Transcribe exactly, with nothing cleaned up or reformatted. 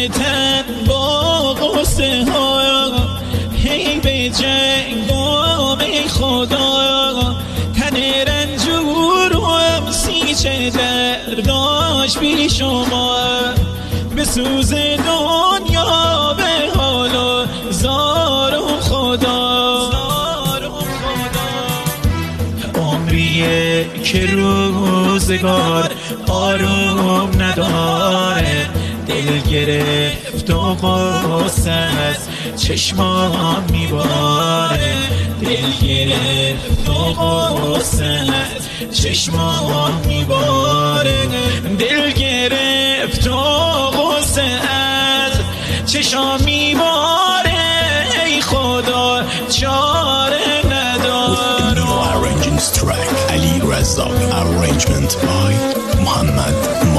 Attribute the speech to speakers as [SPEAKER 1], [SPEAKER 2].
[SPEAKER 1] تن با قصه ها هی به جنگام ای خدا تن رنجورم سیچه درداش بی شما به سوز دنیا به حال و زارم خدا عمریه که روزگار آروم نداره دل گرفت و قصه از چشمام میباره دل گرفت و قصه از چشمام میباره دل گرفت و قصه از چشمام میباره ای خدا چاره نداره.
[SPEAKER 2] Arranging track Ali Razak, arrangement by Muhammad